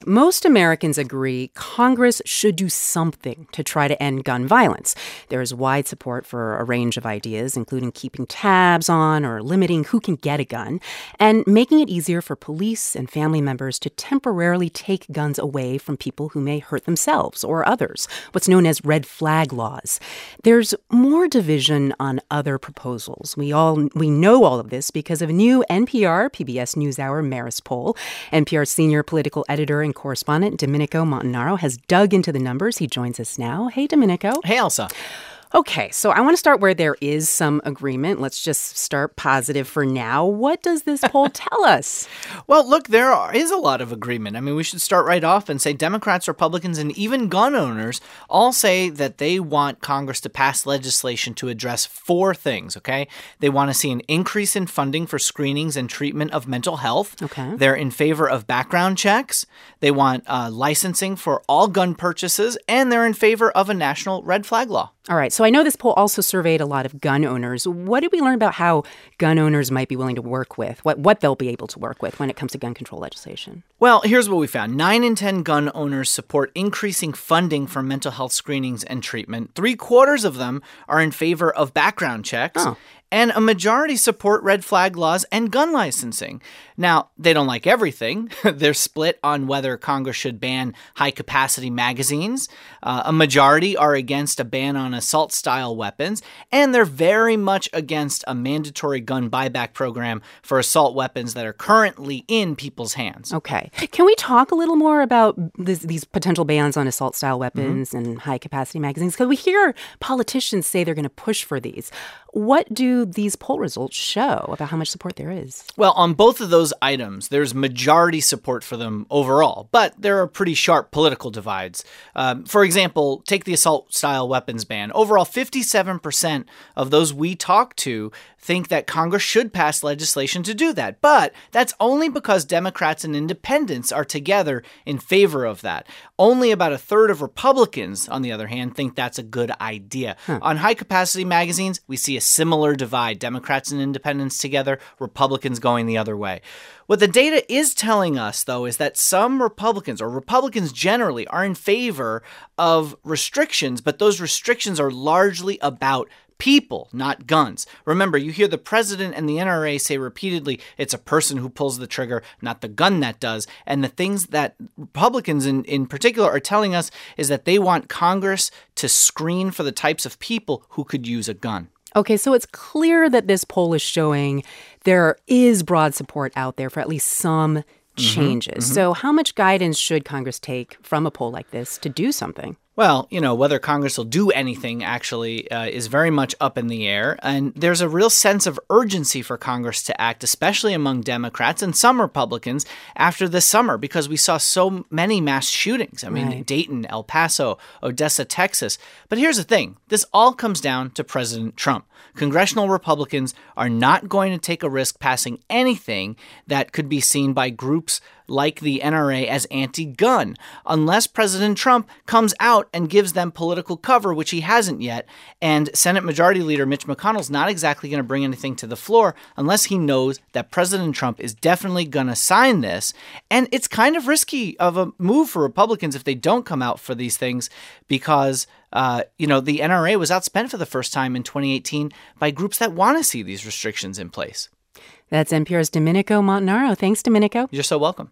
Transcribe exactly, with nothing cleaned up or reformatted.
most Americans agree Congress should do something to try to end gun violence. There is wide support for a range of ideas, including keeping tabs on or limiting who can get a gun, and making it easier for police and family members to temporarily take guns away from people who may hurt themselves or others, what's known as red flag laws. There's more division on other proposals. We all we know all of this because of a new N P R P B S NewsHour Marist poll. N P R senior political editor and correspondent Domenico Montanaro has dug into the numbers. He joins us now. Hey, Domenico. Hey, Elsa. Okay, so I want to start where there is some agreement. Let's just start positive for now. What does this poll tell us? Well, look, there are, is a lot of agreement. I mean, we should start right off and say Democrats, Republicans, and even gun owners all say that they want Congress to pass legislation to address four things, okay? They want to see an increase in funding for screenings and treatment of mental health. Okay. They're in favor of background checks. They want uh, licensing for all gun purchases, and they're in favor of a national red flag law. All right, so I know this poll also surveyed a lot of gun owners. What did we learn about how gun owners might be willing to work with, what what they'll be able to work with when it comes to gun control legislation? Well, here's what we found. Nine in ten gun owners support increasing funding for mental health screenings and treatment. Three quarters of them are in favor of background checks. Oh. And a majority support red flag laws and gun licensing. Now, they don't like everything. They're split on whether Congress should ban high-capacity magazines. Uh, a majority are against a ban on assault-style weapons. And they're very much against a mandatory gun buyback program for assault weapons that are currently in people's hands. Okay. Can we talk a little more about this, these potential bans on assault-style weapons mm-hmm. and high-capacity magazines? Because we hear politicians say they're going to push for these. What do these poll results show about how much support there is? Well, on both of those items, there's majority support for them overall, but there are pretty sharp political divides. Um, for example, take the assault-style weapons ban. Overall, fifty-seven percent of those we talk to think that Congress should pass legislation to do that. But that's only because Democrats and independents are together in favor of that. Only about a third of Republicans, on the other hand, think that's a good idea. Huh. On high-capacity magazines, we see a similar divide. Democrats and independents together, Republicans going the other way. What the data is telling us, though, is that some Republicans, or Republicans generally, are in favor of restrictions, but those restrictions are largely about people, not guns. Remember, you hear the president and the N R A say repeatedly, it's a person who pulls the trigger, not the gun that does. And the things that Republicans in, in particular are telling us is that they want Congress to screen for the types of people who could use a gun. Okay, so it's clear that this poll is showing there is broad support out there for at least some changes. Mm-hmm, mm-hmm. So how much guidance should Congress take from a poll like this to do something? Well, you know, whether Congress will do anything actually uh, is very much up in the air. And there's a real sense of urgency for Congress to act, especially among Democrats and some Republicans after this summer, because we saw so many mass shootings. I mean, right. Dayton, El Paso, Odessa, Texas. But here's the thing. This all comes down to President Trump. Congressional Republicans are not going to take a risk passing anything that could be seen by groups like the N R A as anti-gun, unless President Trump comes out and gives them political cover, which he hasn't yet. And Senate Majority Leader Mitch McConnell's not exactly going to bring anything to the floor unless he knows that President Trump is definitely going to sign this. And it's kind of risky of a move for Republicans if they don't come out for these things because, uh, you know, the N R A was outspent for the first time in twenty eighteen by groups that want to see these restrictions in place. That's N P R's Domenico Montanaro. Thanks, Domenico. You're so welcome.